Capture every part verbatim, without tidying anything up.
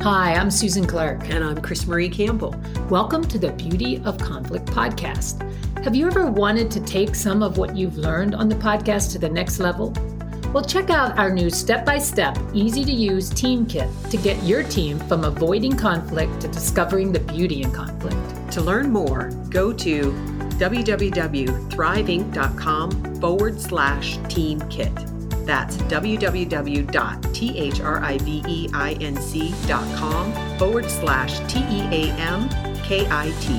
Hi, I'm Susan Clark. And I'm Chris Marie Campbell. Welcome to the Beauty of Conflict podcast. Have you ever wanted to take some of what you've learned on the podcast to the next level? Well, check out our new step-by-step, easy-to-use team kit to get your team from avoiding conflict to discovering the beauty in conflict. To learn more, go to www.thriveinc.com forward slash team kit. That's www.thriveinc.com forward slash T-E-A-M-K-I-T.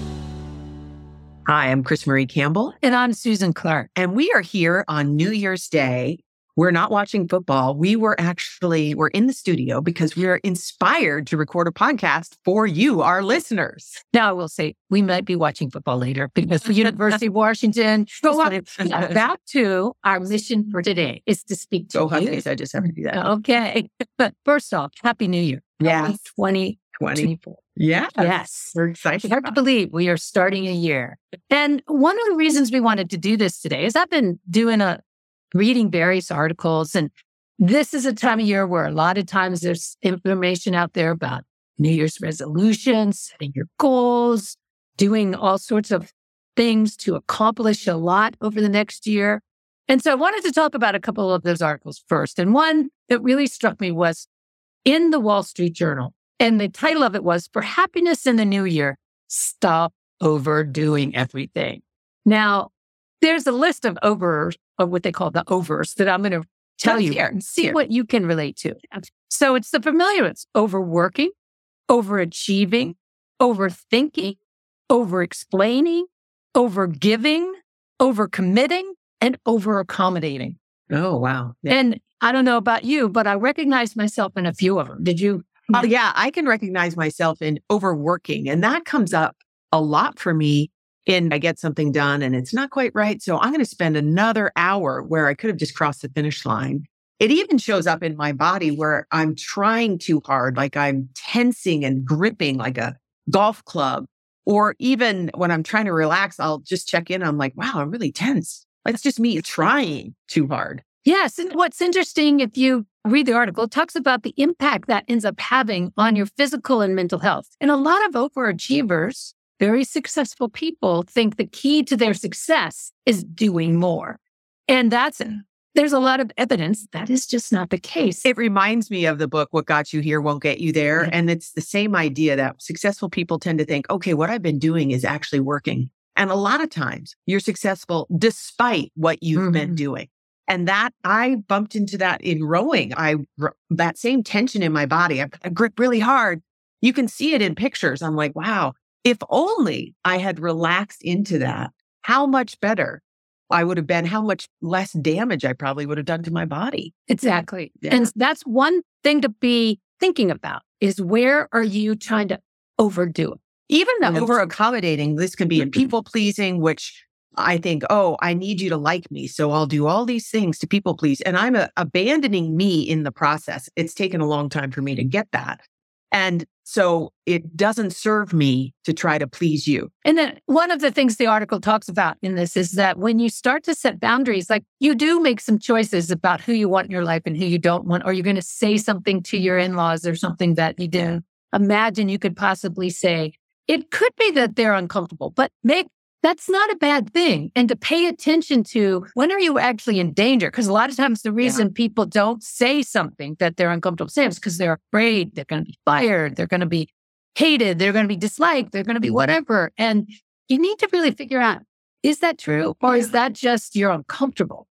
Hi, I'm Chris Marie Campbell. And I'm Susan Clark. And we are here on New Year's Day. We're not watching football. We were actually, we're in the studio because we are inspired to record a podcast for you, our listeners. Now, I will say, we might be watching football later because the University of Washington, go up. Back to our mission for today is to speak to Go you. Huskies, I just have to do that. Okay. But first off, Happy New Year. Yes. twenty twenty-four. Yeah. Yes. We're excited. It's hard to believe we are starting a year. And one of the reasons we wanted to do this today is I've been doing a reading various articles, and this is a time of year where a lot of times there's information out there about New Year's resolutions, setting your goals, doing all sorts of things to accomplish a lot over the next year. And so I wanted to talk about a couple of those articles first. And one that really struck me was in the Wall Street Journal. And the title of it was, For Happiness in the New Year, Stop Overdoing Everything. Now, there's a list of over, of what they call the overs that I'm going to tell Let's you. hear, See hear. what you can relate to. So it's the familiar ones: overworking, overachieving, overthinking, overexplaining, overgiving, overcommitting, and overaccommodating. Oh, wow. Yeah. And I don't know about you, but I recognize myself in a few of them. Did you? Oh, yeah, I can recognize myself in overworking, and that comes up a lot for me. In I get something done and it's not quite right, so I'm going to spend another hour where I could have just crossed the finish line. It even shows up in my body where I'm trying too hard, like I'm tensing and gripping like a golf club. Or even when I'm trying to relax, I'll just check in. I'm like, wow, I'm really tense. It's just me trying too hard. Yes. And what's interesting, if you read the article, it talks about the impact that ends up having on your physical and mental health. And a lot of overachievers, very successful people, think the key to their success is doing more. And that's, there's a lot of evidence that is just not the case. It reminds me of the book, What Got You Here Won't Get You There. Yeah. And it's the same idea that successful people tend to think, okay, what I've been doing is actually working. And a lot of times you're successful despite what you've Mm-hmm. been doing. And that I bumped into that in rowing. I, that same tension in my body, I, I grip really hard. You can see it in pictures. I'm like, wow, if only I had relaxed into that, how much better I would have been, how much less damage I probably would have done to my body. Exactly. Yeah. And that's one thing to be thinking about is where are you trying to overdo it? Even the And it's- over accommodating, this can be in people pleasing, which I think, oh, I need you to like me. So I'll do all these things to people please. And I'm a, abandoning me in the process. It's taken a long time for me to get that. And so it doesn't serve me to try to please you. And then one of the things the article talks about in this is that when you start to set boundaries, like you do make some choices about who you want in your life and who you don't want, or you're going to say something to your in-laws or something that you didn't imagine you could possibly say. It could be that they're uncomfortable, but make that's not a bad thing. And to pay attention to when are you actually in danger? Because a lot of times the reason yeah. people don't say something that they're uncomfortable saying is because they're afraid they're going to be fired, they're going to be hated, they're going to be disliked, they're going to be whatever. And you need to really figure out, is that true? Or is that just you're uncomfortable?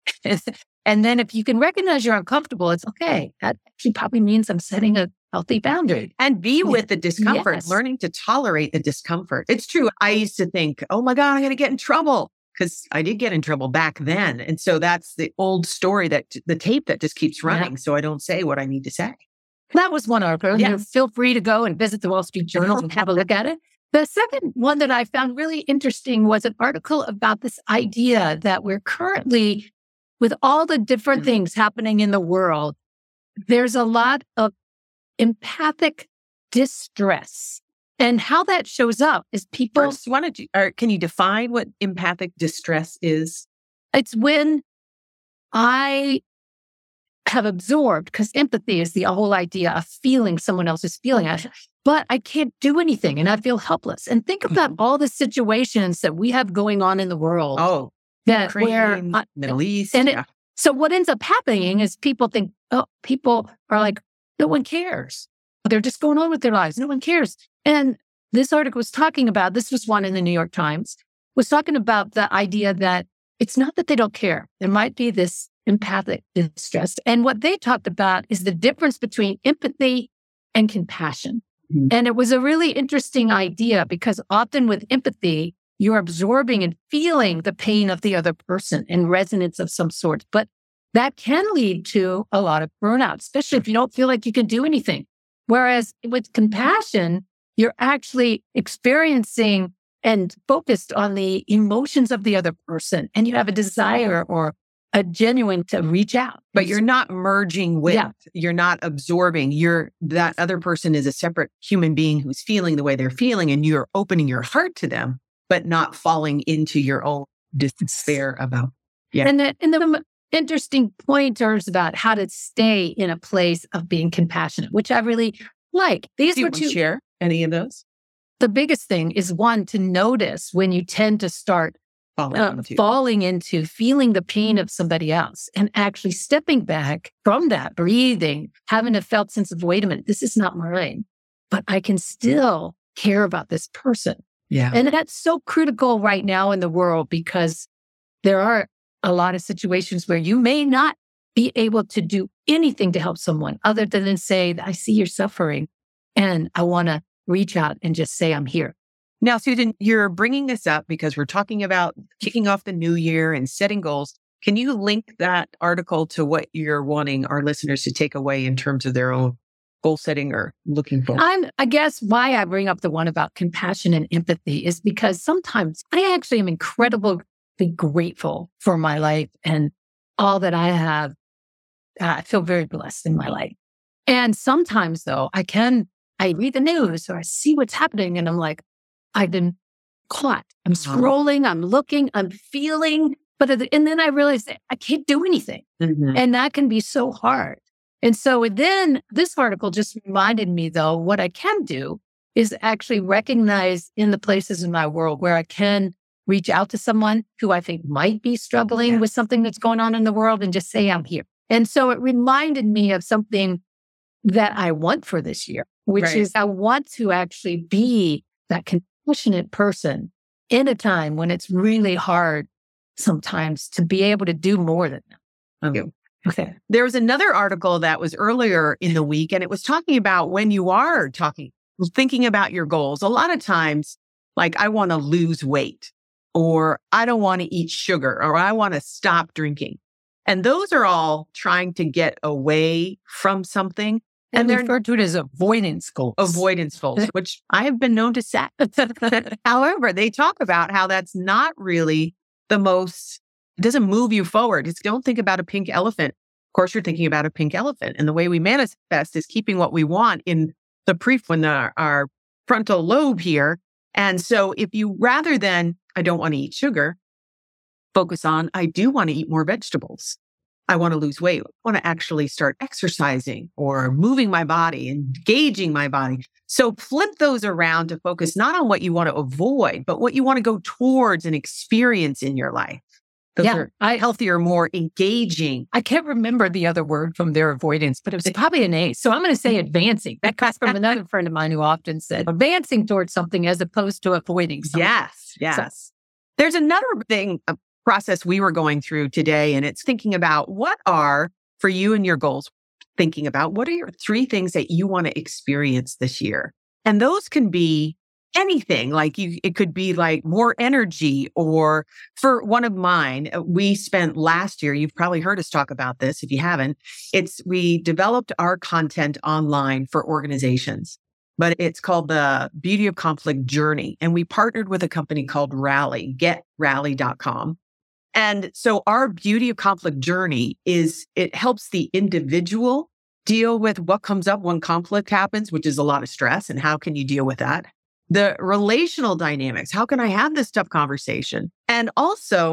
And then if you can recognize you're uncomfortable, it's okay. That actually probably means I'm setting a healthy boundary. And be with the discomfort, yes. learning to tolerate the discomfort. It's true. I used to think, oh my God, I'm going to get in trouble because I did get in trouble back then. And so that's the old story, that the tape that just keeps running. Yeah. So I don't say what I need to say. That was one article. Yes. You know, feel free to go and visit the Wall Street Journal and have a look at it. The second one that I found really interesting was an article about this idea that we're currently, with all the different mm-hmm. things happening in the world, there's a lot of empathic distress. And how that shows up is people... First, why don't you, or can you define what empathic distress is? It's when I have absorbed, because empathy is the whole idea of feeling someone else's feeling, but I can't do anything and I feel helpless. And think about all the situations that we have going on in the world. Oh, that Ukraine, where uh, Middle East. and yeah. it, so what ends up happening is people think, oh, people are like, no one cares. They're just going on with their lives. No one cares. And this article was talking about, this was one in the New York Times, was talking about the idea that it's not that they don't care. There might be this empathic distress. And what they talked about is the difference between empathy and compassion. Mm-hmm. And it was a really interesting idea because often with empathy, you're absorbing and feeling the pain of the other person and resonance of some sort. But that can lead to a lot of burnout, especially if you don't feel like you can do anything. Whereas with compassion, you're actually experiencing and focused on the emotions of the other person, and you have a desire or a genuine to reach out. But you're not merging with, Yeah. you're not absorbing. You're, that other person is a separate human being who's feeling the way they're feeling, and you're opening your heart to them, but not falling into your own despair about. Yeah. And the, and the interesting pointers about how to stay in a place of being compassionate, which I really like. These Do you were want to two. share any of those? The biggest thing is one, to notice when you tend to start Falling uh, into. falling into feeling the pain of somebody else and actually stepping back from that, breathing, having a felt sense of, wait a minute, this is not mine, but I can still care about this person. Yeah. And that's so critical right now in the world because there are a lot of situations where you may not be able to do anything to help someone other than say, I see you're suffering and I want to reach out and just say, I'm here. Now, Susan, you're bringing this up because we're talking about kicking off the new year and setting goals. Can you link that article to what you're wanting our listeners to take away in terms of their own goal setting or looking for? I'm, I guess why I bring up the one about compassion and empathy is because sometimes I actually am incredibly grateful for my life and all that I have. Uh, I feel very blessed in my life. And sometimes though, I can, I read the news or I see what's happening and I'm like, I've been caught. I'm scrolling, I'm looking, I'm feeling, but and then I realize that I can't do anything. Mm-hmm. And that can be so hard. And so then this article just reminded me though, what I can do is actually recognize in the places in my world where I can reach out to someone who I think might be struggling Yeah. with something that's going on in the world and just say, I'm here. And so it reminded me of something that I want for this year, which Right. is I want to actually be that compassionate person in a time when it's really hard sometimes to be able to do more than that. Okay. Okay. There was another article that was earlier in the week, and it was talking about when you are talking, thinking about your goals. A lot of times, like, I want to lose weight, or I don't want to eat sugar, or I want to stop drinking. And those are all trying to get away from something. And, And they they're refer to it as avoidance goals. avoidance goals, which I have been known to set. However, they talk about how that's not really the most, it doesn't move you forward. It's don't think about a pink elephant. Of course, you're thinking about a pink elephant. And the way we manifest is keeping what we want in the prefrontal, our, our frontal lobe here. And so if you, rather than, I don't want to eat sugar, focus on, I do want to eat more vegetables. I want to lose weight. I want to actually start exercising or moving my body, engaging my body. So flip those around to focus not on what you want to avoid, but what you want to go towards and experience in your life. Those Yeah, are I- healthier, more engaging. I can't remember the other word from their avoidance, but it was probably an A. So I'm going to say advancing. That comes from another friend of mine who often said advancing towards something as opposed to avoiding something. Yes, yes. There's another thing, a process we were going through today, and it's thinking about what are, for you and your goals, thinking about what are your three things that you want to experience this year? And those can be anything, like you, it could be like more energy, or for one of mine, we spent last year, you've probably heard us talk about this. If you haven't, it's, we developed our content online for organizations, but it's called the Beauty of Conflict Journey. And we partnered with a company called Rally, get rally dot com. And so our Beauty of Conflict Journey is, it helps the individual deal with what comes up when conflict happens, which is a lot of stress. And how can you deal with that? The relational dynamics. How can I have this tough conversation? And also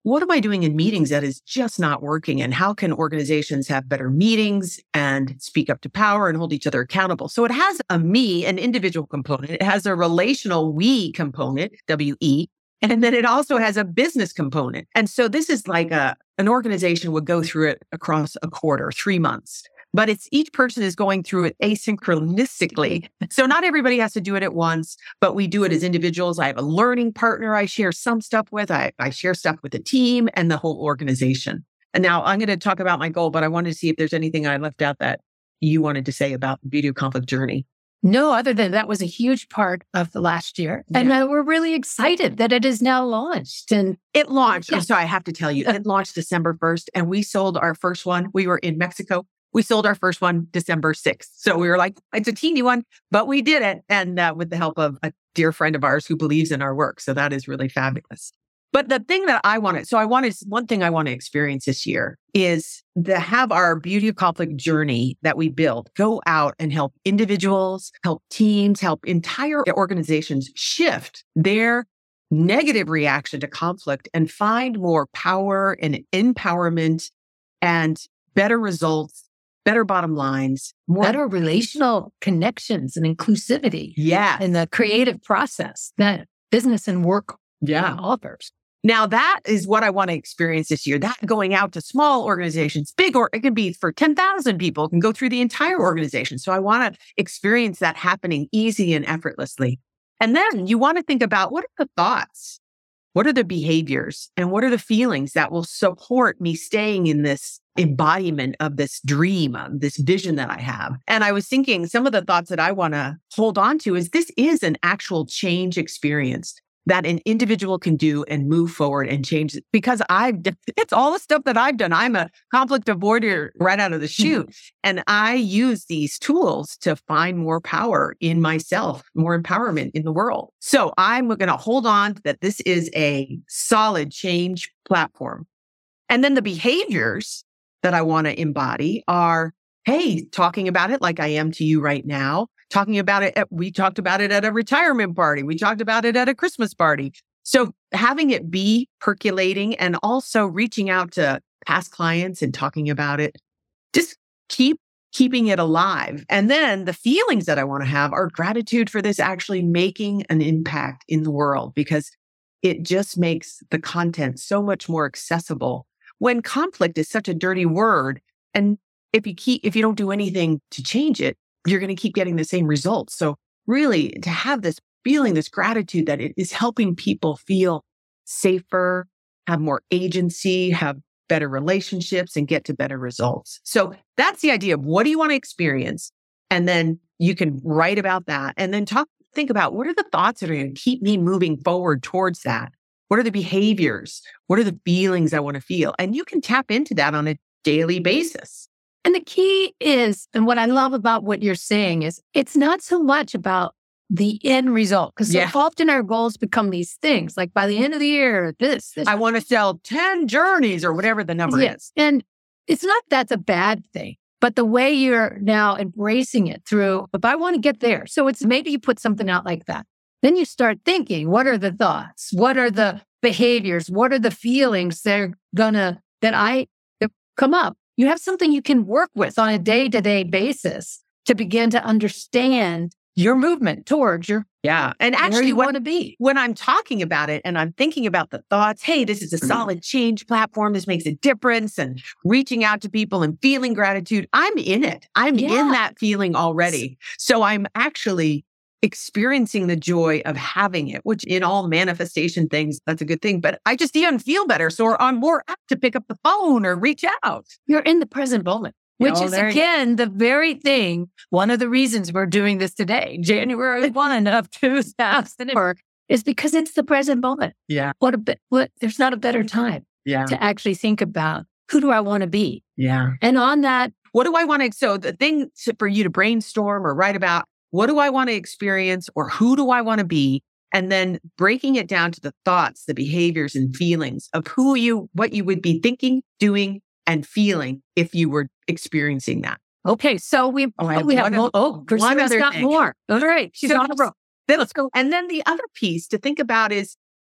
what am I doing in meetings that is just not working? And how can organizations have better meetings and speak up to power and hold each other accountable? So it has a me, an individual component. It has a relational we component, W E. And then it also has a business component. And so this is like a, an organization would go through it across a quarter, three months. But it's each person is going through it asynchronistically. So not everybody has to do it at once, but we do it as individuals. I have a learning partner I share some stuff with. I, I share stuff with the team and the whole organization. And now I'm going to talk about my goal, but I wanted to see if there's anything I left out that you wanted to say about the Beauty of Conflict journey. No, other than that was a huge part of the last year. Yeah. And uh, we're really excited that it is now launched. And it launched. Yeah. I'm sorry, I have to tell you, it launched December first and we sold our first one. We were in Mexico. We sold our first one December sixth. So we were like, it's a teeny one, but we did it. And uh, with the help of a dear friend of ours who believes in our work. So that is really fabulous. But the thing that I wanted, so I wanted, one thing I want to experience this year is to have our Beauty of Conflict journey that we built go out and help individuals, help teams, help entire organizations shift their negative reaction to conflict and find more power and empowerment and better results, better bottom lines, more better relational connections and inclusivity. Yeah. In the creative process that business and work yeah. offers. Now that is what I want to experience this year. That going out to small organizations, big, or it can be for ten thousand people, it can go through the entire organization. So I want to experience that happening easy and effortlessly. And then you want to think about what are the thoughts? What are the behaviors and what are the feelings that will support me staying in this embodiment of this dream, of this vision that I have? And I was thinking some of the thoughts that I want to hold on to is this is an actual change experience that an individual can do and move forward and change it. Because I've, it's all the stuff that I've done. I'm a conflict avoider right out of the chute. And I use these tools to find more power in myself, more empowerment in the world. So I'm going to hold on that this is a solid change platform. And then the behaviors that I want to embody are, hey, talking about it like I am to you right now. Talking about it, at, we talked about it at a retirement party. We talked about it at a Christmas party. So having it be percolating and also reaching out to past clients and talking about it, just keep keeping it alive. And then the feelings that I want to have are gratitude for this actually making an impact in the world because it just makes the content so much more accessible. When conflict is such a dirty word, and if you keep if you don't do anything to change it, you're going to keep getting the same results. So really to have this feeling, this gratitude that it is helping people feel safer, have more agency, have better relationships and get to better results. So that's the idea of what do you want to experience? And then you can write about that and then talk, think about what are the thoughts that are going to keep me moving forward towards that? What are the behaviors? What are the feelings I want to feel? And you can tap into that on a daily basis. And the key is, and what I love about what you're saying is, it's not so much about the end result. Because yeah. so often our goals become these things, like by the end of the year, this, this. I want to sell ten journeys or whatever the number yes. is. And it's not that's a bad thing, but the way you're now embracing it through, if I want to get there. So it's maybe you put something out like that. Then you start thinking, what are the thoughts? What are the behaviors? What are the feelings that are gonna, that I that come up? You have something you can work with on a day-to-day basis to begin to understand your movement towards your yeah. And where actually you what, want to be. When I'm talking about it and I'm thinking about the thoughts, hey, this is a solid change platform. This makes a difference and reaching out to people and feeling gratitude. I'm in it. I'm Yeah. in that feeling already. So I'm actually experiencing the joy of having it, which in all manifestation things, that's a good thing. But I just even feel better. So I'm more apt to pick up the phone or reach out. You're in the present moment, which Oh, is there you- again, the very thing, one of the reasons we're doing this today, January first of two thousand four, is because it's the present moment. Yeah. What a bit, what, there's not a better time Yeah. to actually think about who do I want to be? Yeah. And on that, What do I want to, so the thing to, for you to brainstorm or write about, what do I want to experience or who do I want to be? And then breaking it down to the thoughts, the behaviors and feelings of who you, what you would be thinking, doing, and feeling if you were experiencing that. okay, so we, Oh, I have we have, one more, oth- oh, one Christina's other got thing. more. All right, she's So on a roll. Then let's go. And then the other piece to think about is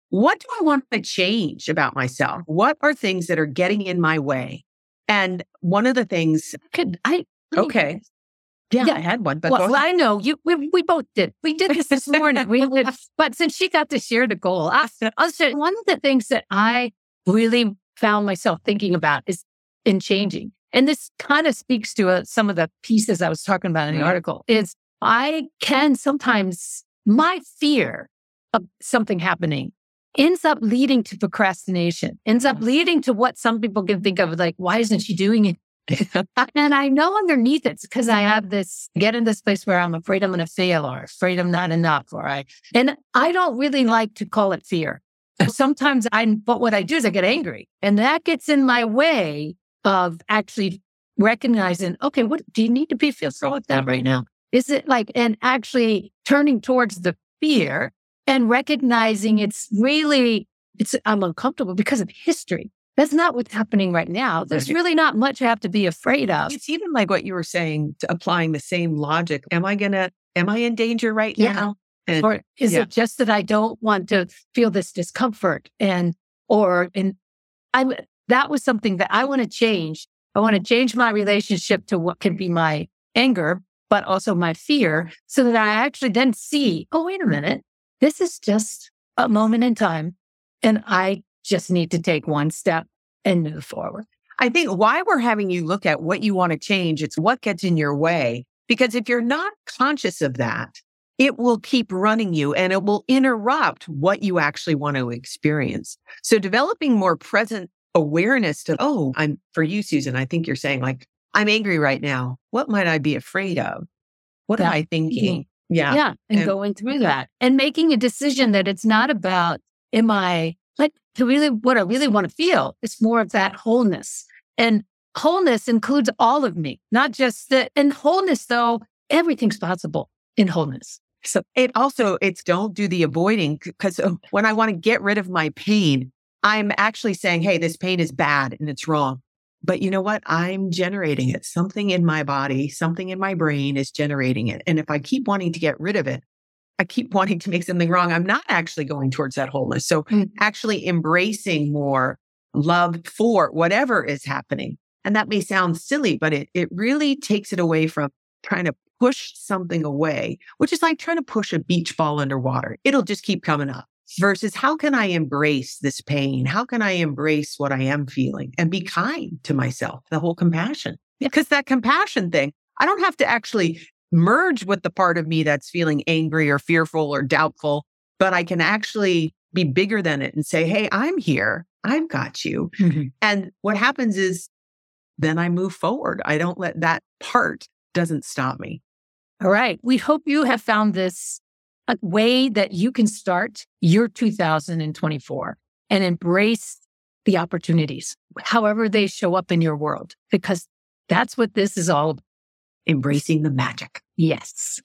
what do I want to change about myself? What are things that are getting in my way? And one of the things, Could I? okay. Yeah, Yeah. I had one, but Well, go ahead. I know you. We, we both did. We did this this morning. We did, but since she got to share the goal, I, I'll say one of the things that I really found myself thinking about is in changing, and this kind of speaks to uh, some of the pieces I was talking about in the Mhm. article. Is I can sometimes my fear of something happening ends up leading to procrastination. Ends up leading to what some people can think of like, why isn't she doing it? And I know underneath it's because I have this, get in this place where I'm afraid I'm going to fail or afraid I'm not enough. Or I, and I don't really like to call it fear. Sometimes I, but what I do is I get angry and that gets in my way of actually recognizing, okay, what do you need to be fearful of that right now? Is it like, and actually turning towards the fear and recognizing it's really, it's, I'm uncomfortable because of history. That's not what's happening right now. There's Right. really not much I have to be afraid of. It's even like what you were saying, to applying the same logic. Am I going to, am I in danger right Yeah. now? And Or is yeah. it just that I don't want to feel this discomfort? And, or, and I, that was something that I want to change. I want to change my relationship to what can be my anger, but also my fear so that I actually then see, oh, wait a minute. This is just a moment in time. And I just need to take one step and move forward. I think why we're having you look at what you want to change, it's what gets in your way. Because if you're not conscious of that, it will keep running you and it will interrupt what you actually want to experience. So developing more present awareness to, oh, I'm for you, Susan, I think you're saying like, I'm angry right now. What might I be afraid of? What am Yeah. I thinking? Yeah. Yeah. And, And- going through that and making a decision that it's not about, am I like to really what I really want to feel? It's more of that wholeness. And wholeness includes all of me, not just the, and wholeness though, everything's possible in wholeness. So it also, it's don't do the avoiding because when I want to get rid of my pain, I'm actually saying, hey, this pain is bad and it's wrong. But you know what? I'm generating it. Something in my body, something in my brain is generating it. And if I keep wanting to get rid of it, I keep wanting to make something wrong. I'm not actually going towards that wholeness. So Mm. actually embracing more love for whatever is happening. And that may sound silly, but it, it really takes it away from trying to push something away, which is like trying to push a beach ball underwater. It'll just keep coming up versus how can I embrace this pain? How can I embrace what I am feeling and be kind to myself? The whole compassion, because that compassion thing, I don't have to actually merge with the part of me that's feeling angry or fearful or doubtful, but I can actually be bigger than it and say, hey, I'm here. I've got you. Mm-hmm. And what happens is then I move forward. I don't let that part doesn't stop me. All right. We hope you have found this a way that you can start your two thousand twenty-four and embrace the opportunities, however they show up in your world, because that's what this is all about. Embracing the magic. Yes.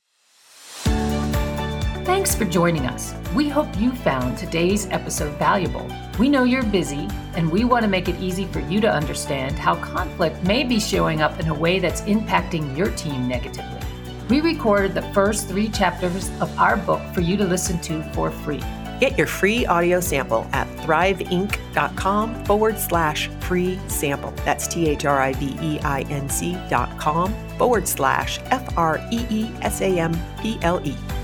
Thanks for joining us. We hope you found today's episode valuable. We know you're busy, and we want to make it easy for you to understand how conflict may be showing up in a way that's impacting your team negatively. We recorded the first three chapters of our book for you to listen to for free. Get your free audio sample at thriveinc.com forward slash free sample. That's T-H-R-I-V-E-I-N-C dot com forward slash F R E E S A M P L E.